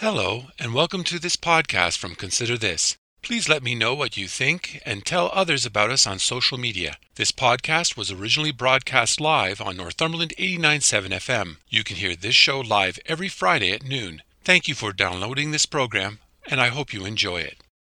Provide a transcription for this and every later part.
Hello, and welcome to this podcast from Consider This. Please let me know what you think and tell others about us on social media. This podcast was originally broadcast live on Northumberland 89.7 FM. You can hear this show live every Friday at noon. Thank you for downloading this program, and I hope you enjoy it.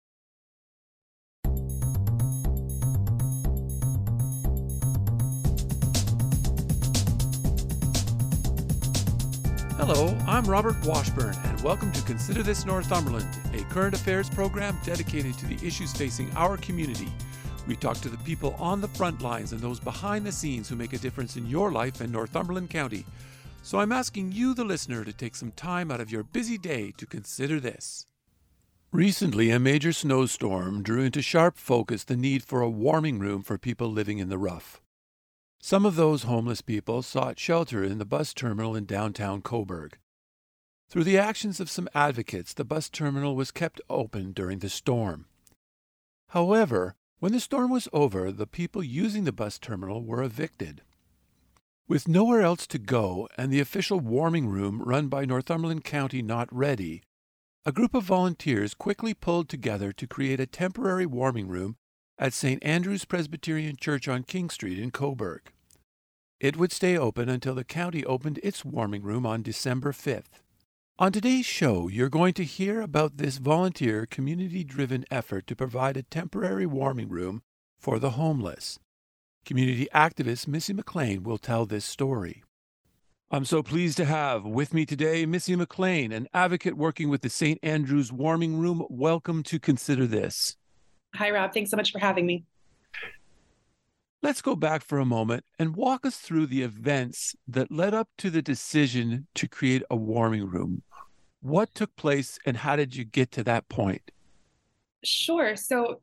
Hello, I'm Robert Washburn, and welcome to Consider This Northumberland, a current affairs program dedicated to the issues facing our community. We talk to the people on the front lines and those behind the scenes who make a difference in your life in Northumberland County. So I'm asking you, the listener, to take some time out of your busy day to consider this. Recently, a major snowstorm drew into sharp focus the need for a warming room for people living in the rough. Some of those homeless people sought shelter in the bus terminal in downtown Cobourg. Through the actions of some advocates, the bus terminal was kept open during the storm. However, when the storm was over, the people using the bus terminal were evicted. With nowhere else to go and the official warming room run by Northumberland County not ready, a group of volunteers quickly pulled together to create a temporary warming room at St. Andrew's Presbyterian Church on King Street in Cobourg. It would stay open until the county opened its warming room on December 5th. On today's show, you're going to hear about this volunteer, community-driven effort to provide a temporary warming room for the homeless. Community activist Missy McLean will tell this story. I'm so pleased to have with me today Missy McLean, an advocate working with the St. Andrew's Warming Room. Welcome to Consider This. Hi, Rob. Thanks so much for having me. Let's go back for a moment and walk us through the events that led up to the decision to create a warming room. What took place and how did you get to that point? Sure. So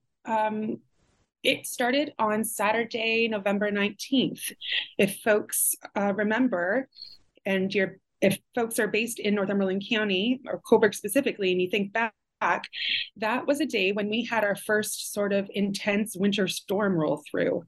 it started on Saturday, November 19th. If folks remember, and if folks are based in Northumberland County or Cobourg specifically, and you think back, that was a day when we had our first sort of intense winter storm roll through.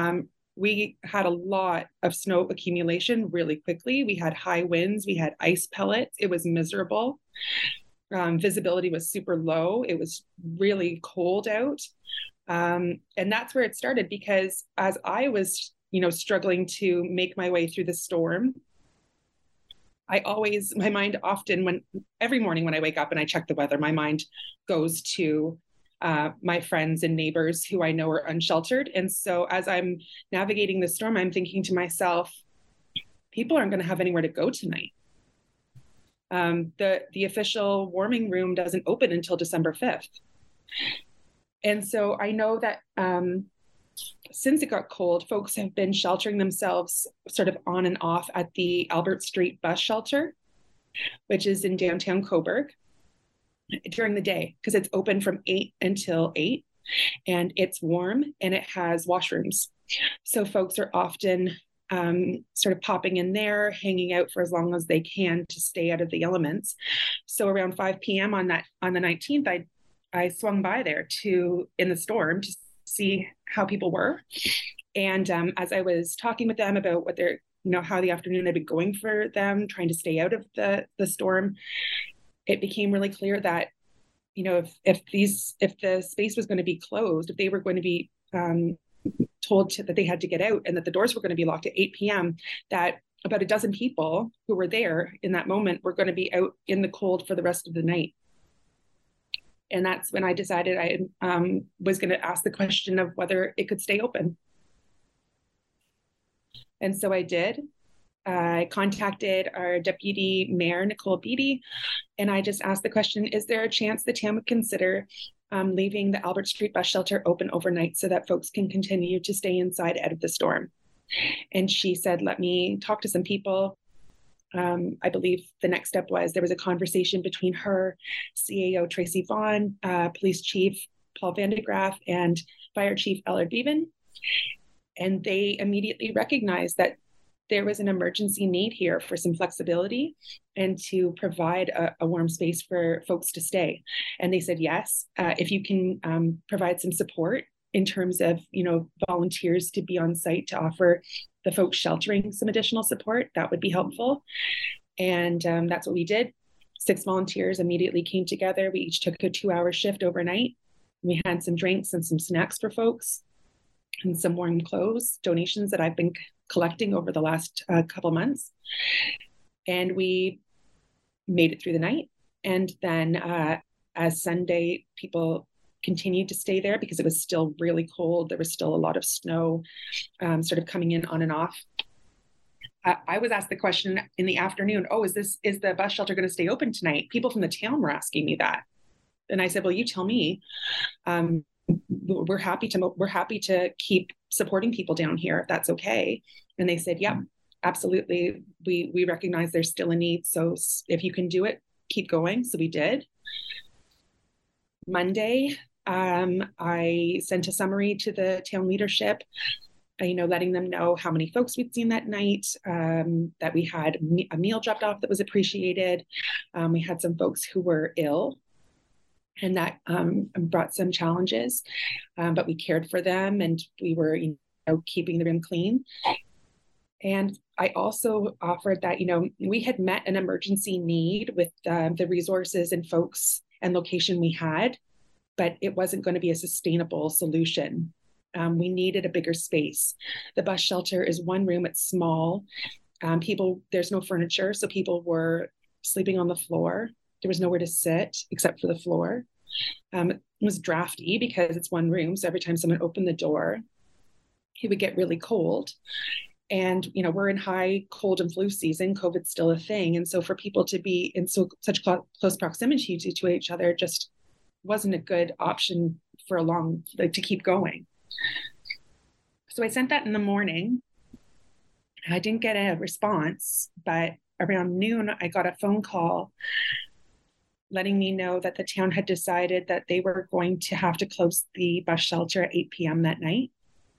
We had a lot of snow accumulation really quickly. We had high winds, we had ice pellets. It was miserable. Visibility was super low. It was really cold out. And that's where it started, because as I was, struggling to make my way through the storm, my mind often, every morning when I wake up and I check the weather, my mind goes to my friends and neighbors who I know are unsheltered. And so as I'm navigating the storm, I'm thinking to myself, people aren't going to have anywhere to go tonight. The official warming room doesn't open until December 5th. And so I know that since it got cold, folks have been sheltering themselves sort of on and off at the Albert Street bus shelter, which is in downtown Cobourg, during the day, because it's open from 8 until 8, and it's warm and it has washrooms. So folks are often sort of popping in there, hanging out for as long as they can to stay out of the elements. So around 5 p.m. on the 19th, I swung by there in the storm to see how people were. And as I was talking with them about what how the afternoon had been going for them, trying to stay out of the storm, it became really clear that, if the space was going to be closed, if they were going to be told that they had to get out and that the doors were going to be locked at 8 p.m., that about a dozen people who were there in that moment were going to be out in the cold for the rest of the night. And that's when I decided I was going to ask the question of whether it could stay open. And so I did. I contacted our deputy mayor, Nicole Beattie, and I just asked the question, is there a chance the town would consider leaving the Albert Street bus shelter open overnight so that folks can continue to stay inside out of the storm? And she said, let me talk to some people. I believe the next step was there was a conversation between her, CAO Tracy Vaughn, Police Chief Paul Vandegraff, and Fire Chief Ellard Bevan. And they immediately recognized that there was an emergency need here for some flexibility and to provide a warm space for folks to stay. And they said, yes, if you can provide some support in terms of, volunteers to be on site to offer the folks sheltering some additional support, that would be helpful. And that's what we did. 6 volunteers immediately came together. We each took a 2-hour shift overnight. We had some drinks and some snacks for folks and some warm clothes, donations that I've been collecting over the last couple months. And we made it through the night. And then as Sunday, people continued to stay there because it was still really cold. There was still a lot of snow sort of coming in on and off. I was asked the question in the afternoon, oh, is the bus shelter going to stay open tonight? People from the town were asking me that. And I said, well, you tell me. We're happy to keep supporting people down here if that's okay. And they said, yeah, absolutely. We recognize there's still a need. So if you can do it, keep going. So we did. Monday, I sent a summary to the town leadership, letting them know how many folks we'd seen that night, that we had a meal dropped off that was appreciated. We had some folks who were ill, and that brought some challenges, but we cared for them, and we were keeping the room clean. And I also offered that, we had met an emergency need with the resources and folks and location we had, but it wasn't going to be a sustainable solution. We needed a bigger space. The bus shelter is one room, it's small. There's no furniture, so people were sleeping on the floor. There was nowhere to sit except for the floor. It was drafty because it's one room, so every time someone opened the door, it would get really cold. And, we're in high cold and flu season. COVID's still a thing. And so for people to be in such close proximity to each other just wasn't a good option for to keep going. So I sent that in the morning. I didn't get a response, but around noon, I got a phone call letting me know that the town had decided that they were going to have to close the bus shelter at 8 p.m. that night.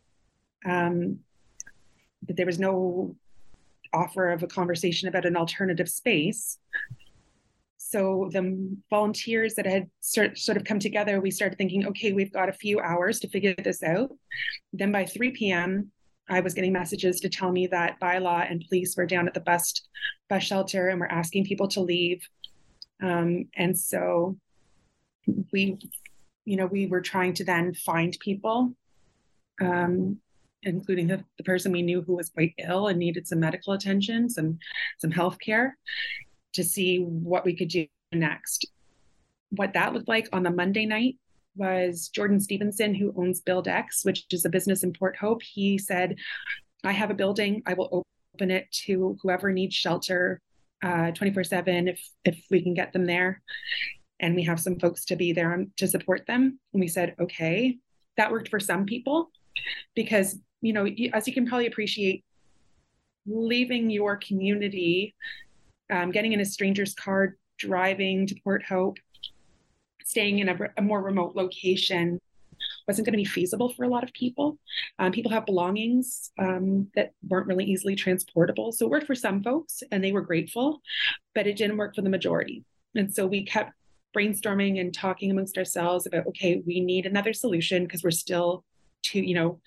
But there was no offer of a conversation about an alternative space. So the volunteers that had sort of come together, we started thinking, okay, we've got a few hours to figure this out. Then by 3 p.m., I was getting messages to tell me that bylaw and police were down at the bus shelter and were asking people to leave. And so we were trying to then find people, including the person we knew who was quite ill and needed some medical attention, some health care, to see what we could do next. What that looked like on the Monday night was Jordan Stevenson, who owns BuildX, which is a business in Port Hope. He said, I have a building, I will open it to whoever needs shelter 24/7 if we can get them there. And we have some folks to be there to support them. And we said, okay, that worked for some people because, as you can probably appreciate, leaving your community, getting in a stranger's car, driving to Port Hope, staying in a more remote location wasn't going to be feasible for a lot of people. People have belongings that weren't really easily transportable. So it worked for some folks and they were grateful, but it didn't work for the majority. And so we kept brainstorming and talking amongst ourselves about, okay, we need another solution because we're still 2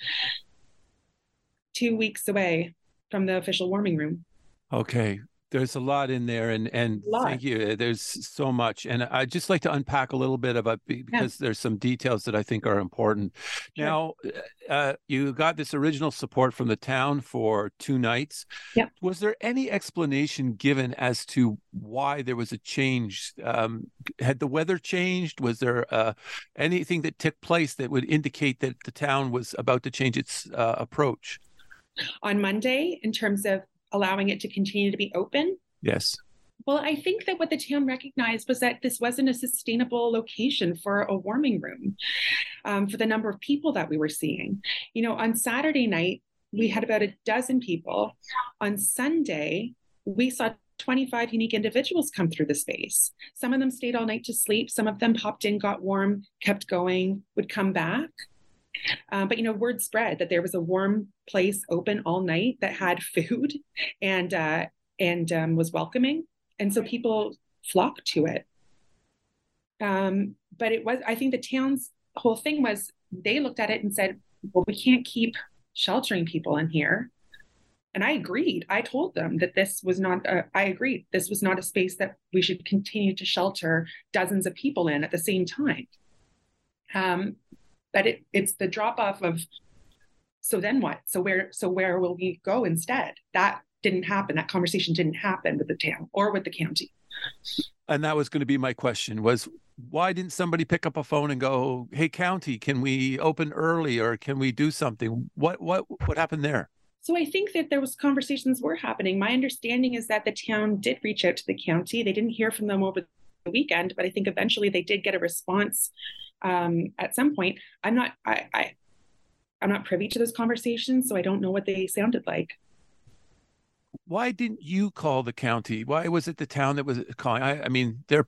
weeks away from the official warming room. Okay. There's a lot in there, and thank you. There's so much, and I'd just like to unpack a little bit about because there's some details that I think are important. Sure. Now, you got this original support from the town for 2 nights. Yeah. Was there any explanation given as to why there was a change? Had the weather changed? Was there anything that took place that would indicate that the town was about to change its approach? On Monday, in terms of allowing it to continue to be open? Yes. Well, I think that what the town recognized was that this wasn't a sustainable location for a warming room for the number of people that we were seeing. On Saturday night, we had about a dozen people. On Sunday, we saw 25 unique individuals come through the space. Some of them stayed all night to sleep. Some of them popped in, got warm, kept going, would come back. But word spread that there was a warm place open all night that had food and was welcoming, and so people flocked to it. But I think the town's whole thing was they looked at it and said, well, we can't keep sheltering people in here. And I agreed. I told them that this was not, I agreed, this was not a space that we should continue to shelter dozens of people in at the same time. But it's the drop off of, so then what? So where will we go instead? That didn't happen. That conversation didn't happen with the town or with the county. And that was going to be my question, was why didn't somebody pick up a phone and go, hey, county, can we open early, or can we do something? What happened there? So I think that there was conversations were happening. My understanding is that the town did reach out to the county. They didn't hear from them over the weekend, but I think eventually they did get a response at some point. I'm not privy to those conversations, so I don't know what they sounded like. Why didn't you call the county? Why was it the town that was calling? I mean, they're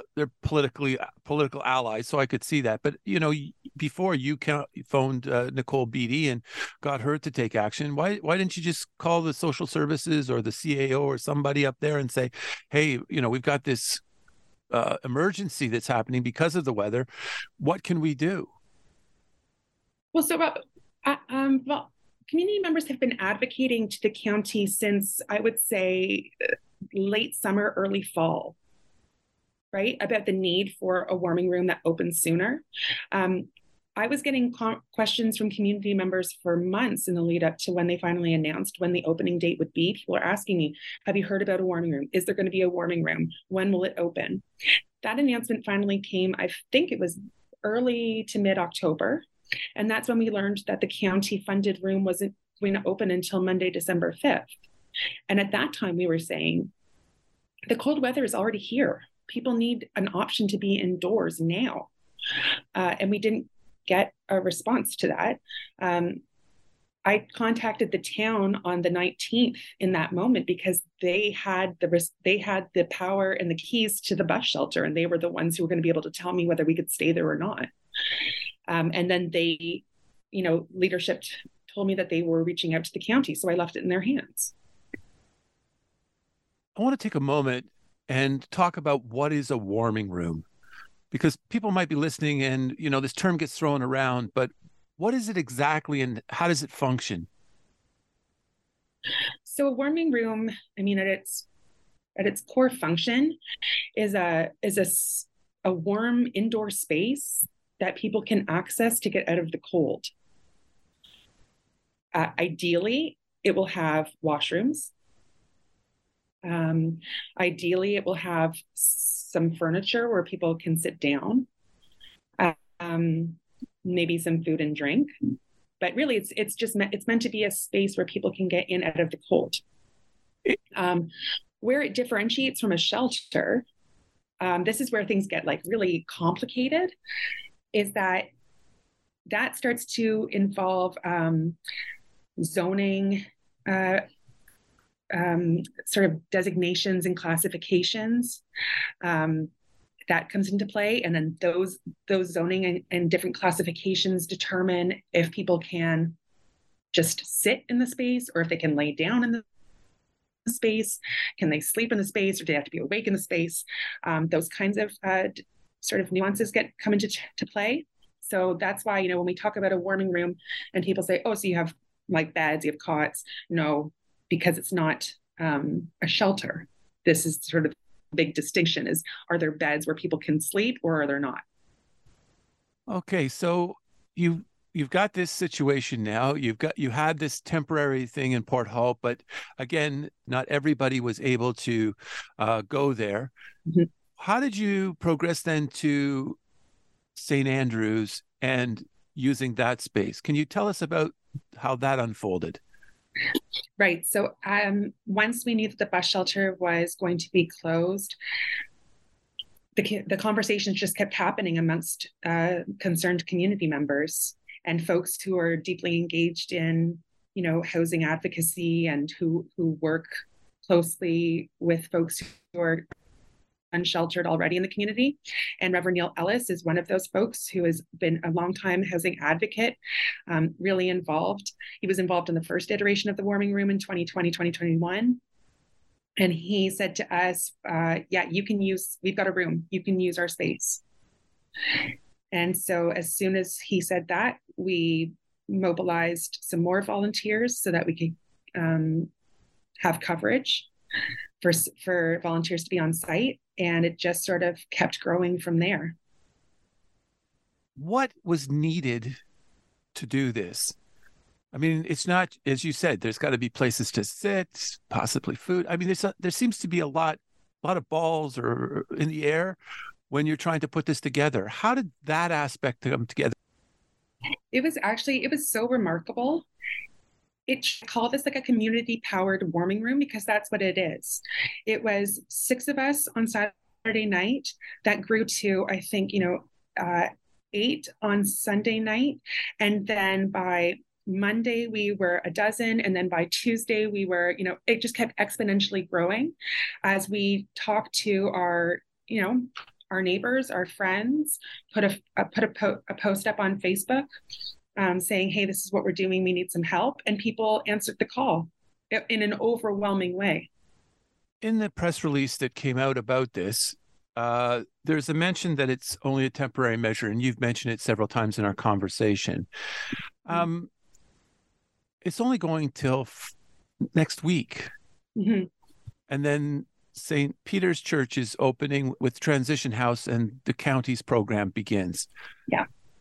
political allies, so I could see that. But before you phoned Nicole Beattie and got her to take action, why didn't you just call the social services or the CAO or somebody up there and say, hey, we've got this emergency that's happening because of the weather. What can we do? Well, community members have been advocating to the county since, I would say, late summer, early fall, right? About the need for a warming room that opens sooner. I was getting questions from community members for months in the lead up to when they finally announced when the opening date would be. People are asking me, have you heard about a warming room? Is there going to be a warming room? When will it open? That announcement finally came, I think it was early to mid-October. And that's when we learned that the county funded room wasn't going to open until Monday, December 5th. And at that time, we were saying, the cold weather is already here. People need an option to be indoors now. And we didn't get a response to that. I contacted the town on the 19th in that moment because they had the power and the keys to the bus shelter, and they were the ones who were going to be able to tell me whether we could stay there or not. And then they, leadership told me that they were reaching out to the county, so I left it in their hands. I want to take a moment and talk about what is a warming room, because people might be listening and, this term gets thrown around, but what is it exactly and how does it function? So a warming room, at its core function is a warm indoor space that people can access to get out of the cold. Ideally, it will have washrooms. Ideally, it will have some furniture where people can sit down. Maybe some food and drink, but really it's meant to be a space where people can get in out of the cold. Where it differentiates from a shelter, this is where things get really complicated, is that starts to involve zoning, sort of designations and classifications. That comes into play, and then those zoning and different classifications determine if people can just sit in the space or if they can lay down in the space. Can they sleep in the space, or do they have to be awake in the space? Those kinds of sort of nuances come into play. So that's why, when we talk about a warming room and people say, oh, so you have beds, you have cots. No, because it's not a shelter. This is sort of big distinction, is, are there beds where people can sleep or are there not? Okay, so you've got this situation now. You had this temporary thing in Port Hope, but again, not everybody was able to go there. Mm-hmm. How did you progress then to St. Andrews and using that space? Can you tell us about how that unfolded? Right. So once we knew that the bus shelter was going to be closed, the conversations just kept happening amongst concerned community members and folks who are deeply engaged in, housing advocacy and who work closely with folks who are unsheltered already in the community. And Reverend Neil Ellis is one of those folks who has been a longtime housing advocate, really involved. He was involved in the first iteration of the warming room in 2020, 2021. And he said to us, we've got a room, you can use our space. And so as soon as he said that, we mobilized some more volunteers so that we could have coverage for volunteers to be on site, and it just sort of kept growing from there. What was needed to do this? I mean, it's not, as you said, there's got to be places to sit, possibly food. I mean, there seems to be a lot of balls or in the air when you're trying to put this together. How did that aspect come together? It was so remarkable. It called this like a community powered warming room, because that's what it is. It was 6 of us on Saturday night that grew to, I think, 8 on Sunday night. And then by Monday, we were a dozen. And then by Tuesday, we were, it just kept exponentially growing as we talked to our neighbors, our friends, put a post up on Facebook saying, hey, this is what we're doing. We need some help. And people answered the call in an overwhelming way. In the press release that came out about this, there's a mention that it's only a temporary measure, and you've mentioned it several times in our conversation. It's only going till next week. Mm-hmm. And then St. Peter's Church is opening with Transition House, and the county's program begins. Yeah.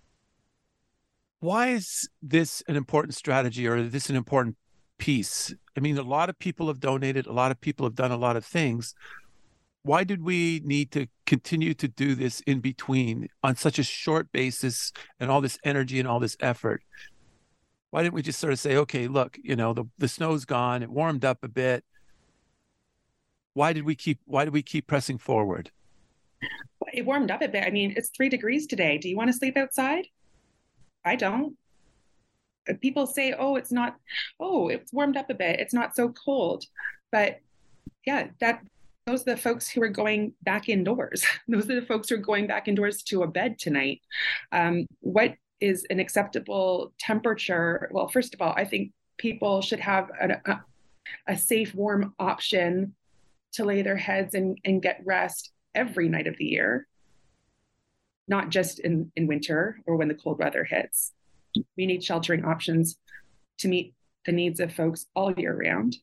Why is this an important strategy, or is this an important piece? I mean, a lot of people have donated, a lot of people have done a lot of things. Why did we need to continue to do this in between on such a short basis, and all this energy and all this effort? Why didn't we just sort of say, okay, look, the snow's gone, it warmed up a bit. Why did we keep pressing forward? It warmed up a bit. I mean, it's 3 degrees today. Do you want to sleep outside? I don't. People say, it's warmed up a bit, it's not so cold. But yeah, those are the folks who are going back indoors. Those are the folks who are going back indoors to a bed tonight. What is an acceptable temperature? Well, first of all, I think people should have a safe, warm option to lay their heads and get rest every night of the year, not just in winter or when the cold weather hits. We need sheltering options to meet the needs of folks all year round.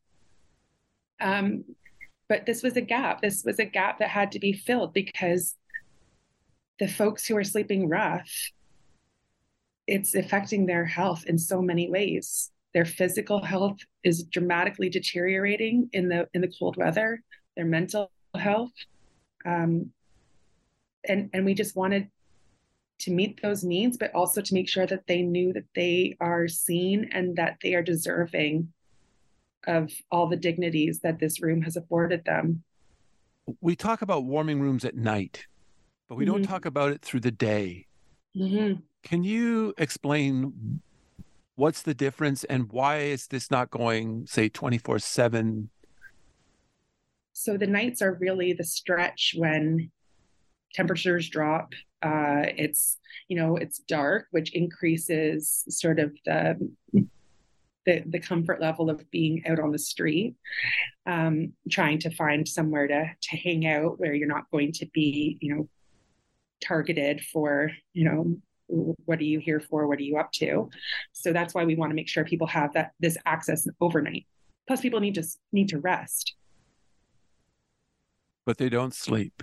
But this was a gap. This was a gap that had to be filled, because the folks who are sleeping rough, it's affecting their health in so many ways. Their physical health is dramatically deteriorating in the cold weather, their mental health. And we just wanted to meet those needs, but also to make sure that they knew that they are seen and that they are deserving of all the dignities that this room has afforded them. We talk about warming rooms at night, but we don't talk about it through the day. Mm-hmm. Can you explain what's the difference, and why is this not going, say, 24/7? So the nights are really the stretch when temperatures drop. It's dark, which increases sort of the comfort level of being out on the street, trying to find somewhere to hang out where you're not going to be, targeted for, what are you here for? What are you up to? So that's why we want to make sure people have this access overnight. Plus, people need to rest. But they don't sleep.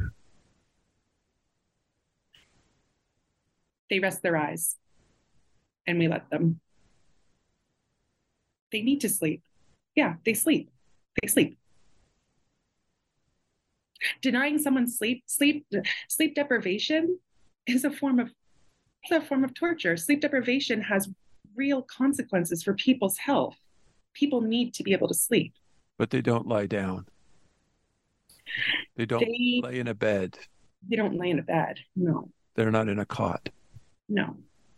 They rest their eyes, and we let them. They need to sleep. Yeah, they sleep. They sleep. Denying someone sleep deprivation is a form of torture. Sleep deprivation has real consequences for people's health. People need to be able to sleep. But they don't lie down. They don't lay in a bed. They don't lay in a bed. No. They're not in a cot. No.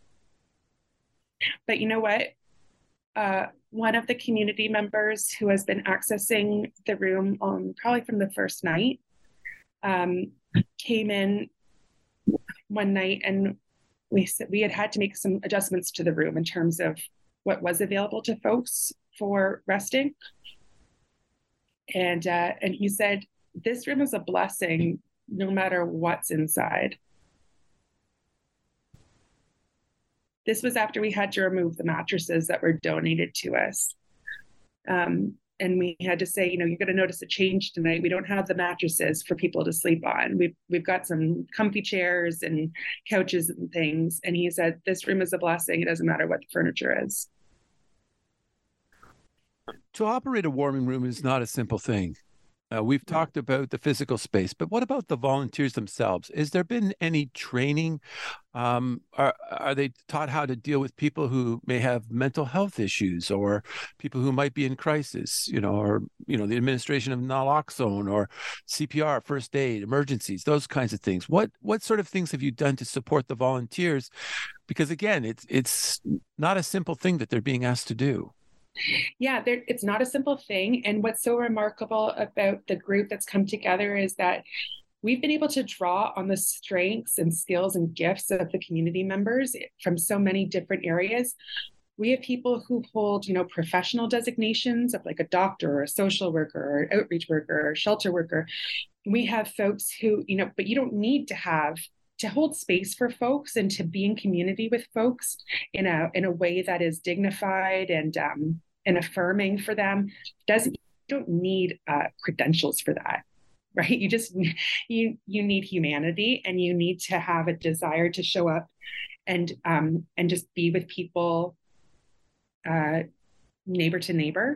But you know what? One of the community members who has been accessing the room probably from the first night came in one night, and we had to make some adjustments to the room in terms of what was available to folks for resting. And he said, this room is a blessing no matter what's inside. This was after we had to remove the mattresses that were donated to us. And we had to say, you're going to notice a change tonight. We don't have the mattresses for people to sleep on. We've got some comfy chairs and couches and things. And he said, this room is a blessing. It doesn't matter what the furniture is. To operate a warming room is not a simple thing. We've talked about the physical space, but what about the volunteers themselves? Has there been any training? Are they taught how to deal with people who may have mental health issues, or people who might be in crisis, or the administration of naloxone or CPR, first aid, emergencies, those kinds of things? What sort of things have you done to support the volunteers? Because again, it's not a simple thing that they're being asked to do. Yeah, it's not a simple thing. And what's so remarkable about the group that's come together is that we've been able to draw on the strengths and skills and gifts of the community members from so many different areas. We have people who hold, professional designations of like a doctor or a social worker or outreach worker or shelter worker. We have folks who, but you don't need to hold space for folks and to be in community with folks in a way that is dignified and affirming for them. You don't need credentials for that, right? You just you need humanity, and you need to have a desire to show up and just be with people, neighbor to neighbor.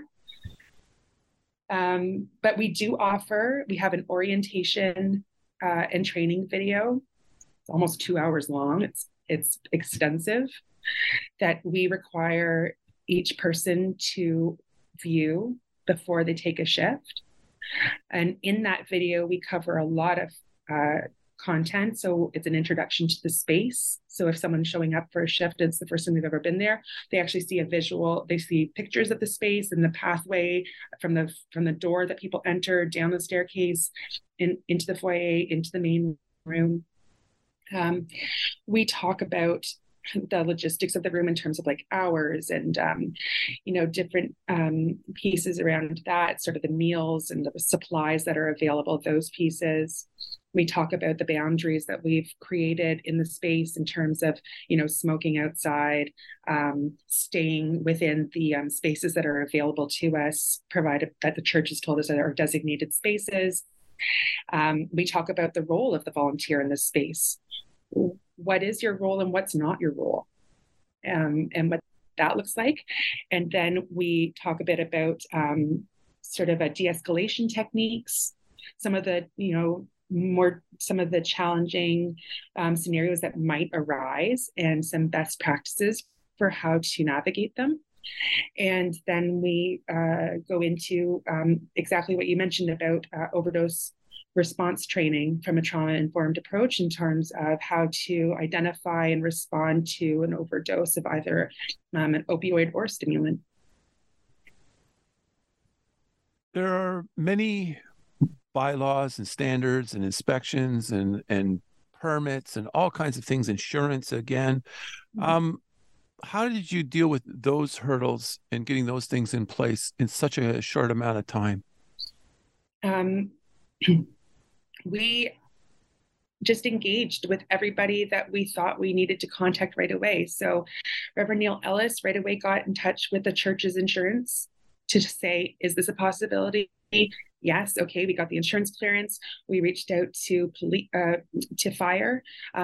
But we have an orientation and training video. It's almost 2 hours long. It's extensive, that we require each person to view before they take a shift. And in that video, we cover a lot of content. So it's an introduction to the space. So if someone's showing up for a shift, it's the first time they've ever been there, they actually see a visual, they see pictures of the space and the pathway from the door that people enter, down the staircase, into the foyer, into the main room. We talk about the logistics of the room in terms of like hours and different pieces around that, sort of the meals and the supplies that are available, those pieces. We talk about the boundaries that we've created in the space in terms of smoking outside, staying within the spaces that are available to us, provided that the church has told us that are designated spaces. We talk about the role of the volunteer in this space. What is your role and what's not your role, and what that looks like. And then we talk a bit about sort of a de-escalation techniques, some of the challenging scenarios that might arise, and some best practices for how to navigate them. And then we go into exactly what you mentioned about overdose response training from a trauma-informed approach in terms of how to identify and respond to an overdose of either an opioid or stimulant. There are many bylaws and standards and inspections and permits and all kinds of things, insurance again. How did you deal with those hurdles and getting those things in place in such a short amount of time? We just engaged with everybody that we thought we needed to contact right away. So Reverend Neil Ellis right away got in touch with the church's insurance to say, is this a possibility? Yes. Okay. We got the insurance clearance. We reached out to fire.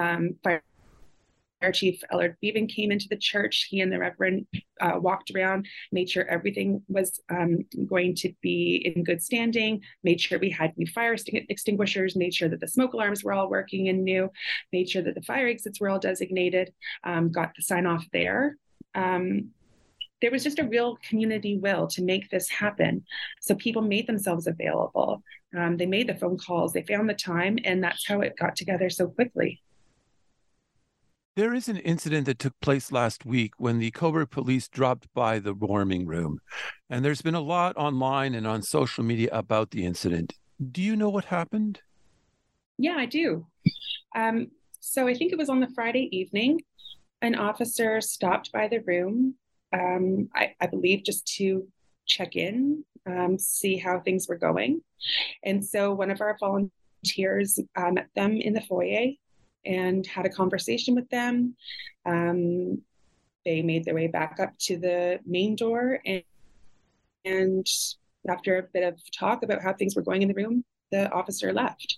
Fire Chief Ellard Beaven came into the church. He and the Reverend walked around, made sure everything was going to be in good standing, made sure we had new fire extinguishers, made sure that the smoke alarms were all working and new, made sure that the fire exits were all designated, got the sign off there. There was just a real community will to make this happen. So people made themselves available. They made the phone calls, they found the time, and that's how it got together so quickly. There is an incident that took place last week when the Cobourg police dropped by the warming room, and there's been a lot online and on social media about the incident. Do you know what happened? Yeah, I do. So I think it was on the Friday evening. An officer stopped by the room, I believe just to check in, see how things were going. And so one of our volunteers met them in the foyer and had a conversation with them. They made their way back up to the main door, and after a bit of talk about how things were going in the room, the officer left.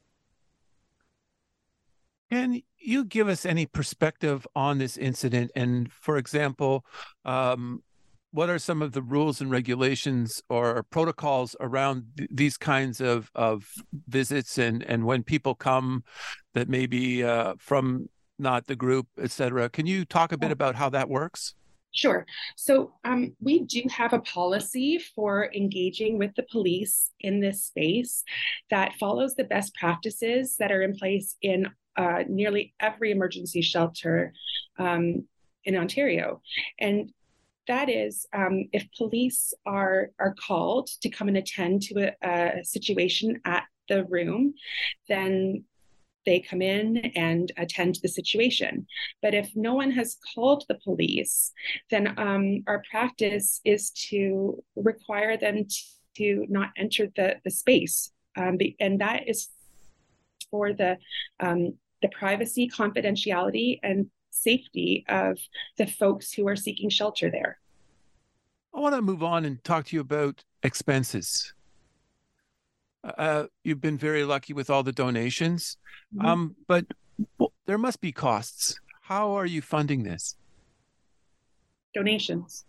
Can you give us any perspective on this incident? And for example, what are some of the rules and regulations or protocols around these kinds of visits and when people come that may be from not the group, et cetera? Can you talk a bit about how that works? Sure. So we do have a policy for engaging with the police in this space that follows the best practices that are in place in nearly every emergency shelter in Ontario. And that is, if police are called to come and attend to a situation at the room, then they come in and attend to the situation. But if no one has called the police, then our practice is to require them to not enter the space. And that is for the privacy, confidentiality, and safety of the folks who are seeking shelter there. I want to move on and talk to you about expenses. You've been very lucky with all the donations, but there must be costs. How are you funding this? Donations.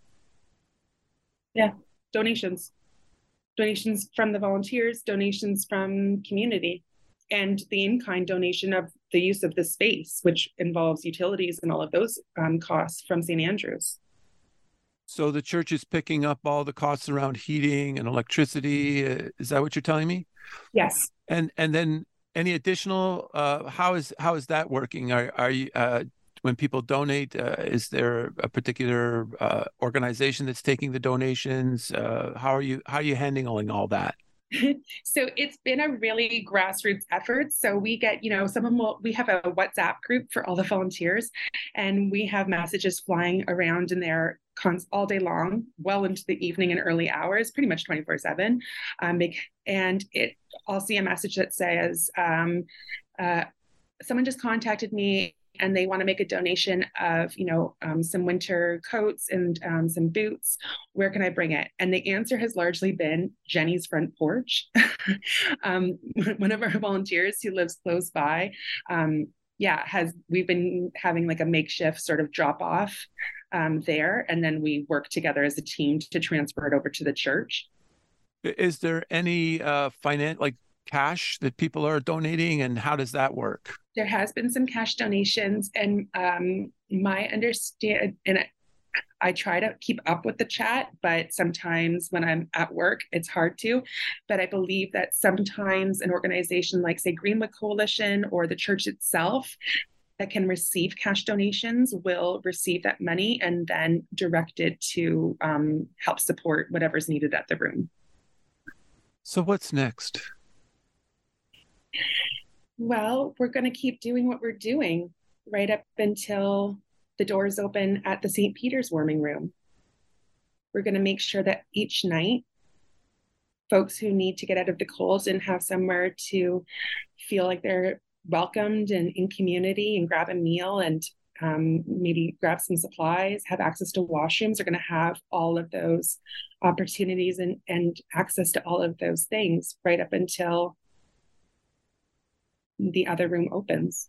Yeah, donations. Donations from the volunteers, donations from community, and the in-kind donation of the use of the space, which involves utilities and all of those costs from St. Andrews. So the church is picking up all the costs around heating and electricity. Is that what you're telling me? Yes. And then any additional? How is that working? Are you when people donate? Is there a particular organization that's taking the donations? How are you handling all that? So it's been a really grassroots effort. So we get, we have a WhatsApp group for all the volunteers, and we have messages flying around in there all day long, well into the evening and early hours, pretty much 24/7. And I'll see a message that says, someone just contacted me and they want to make a donation of, some winter coats and some boots. Where can I bring it? And the answer has largely been Jenny's front porch. One of our volunteers who lives close by, we've been having like a makeshift sort of drop off there. And then we work together as a team to transfer it over to the church. Is there any cash that people are donating, and how does that work? There has been some cash donations, and my understanding, and I try to keep up with the chat, but sometimes when I'm at work, it's hard to. But I believe that sometimes an organization like, say, Greenwood Coalition or the church itself that can receive cash donations will receive that money and then direct it to help support whatever's needed at the room. So what's next? Well, we're going to keep doing what we're doing right up until the doors open at the St. Peter's warming room. We're going to make sure that each night, folks who need to get out of the cold and have somewhere to feel like they're welcomed and in community and grab a meal and maybe grab some supplies, have access to washrooms, are going to have all of those opportunities and access to all of those things right up until the other room opens.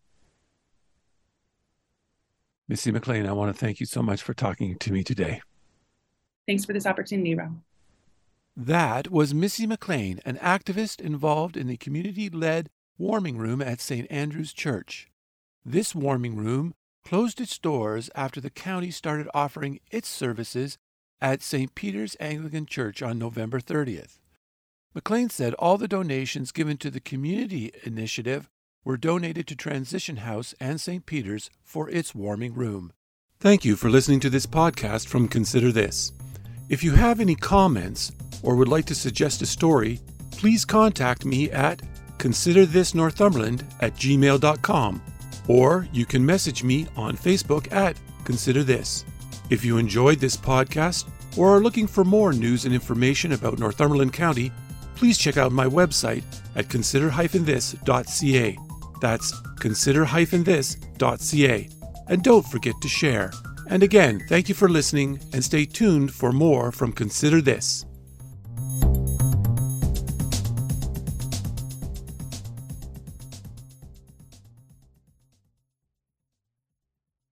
Missy McLean, I want to thank you so much for talking to me today. Thanks for this opportunity, Rob. That was Missy McLean, an activist involved in the community-led warming room at St. Andrew's Church. This warming room closed its doors after the county started offering its services at St. Peter's Anglican Church on November 30th. McLean said all the donations given to the community initiative were donated to Transition House and St. Peter's for its warming room. Thank you for listening to this podcast from Consider This. If you have any comments or would like to suggest a story, please contact me at considerthisnorthumberland@gmail.com, or you can message me on Facebook at Consider This. If you enjoyed this podcast or are looking for more news and information about Northumberland County, please check out my website at consider-this.ca. That's consider-this.ca. And don't forget to share. And again, thank you for listening, and stay tuned for more from Consider This.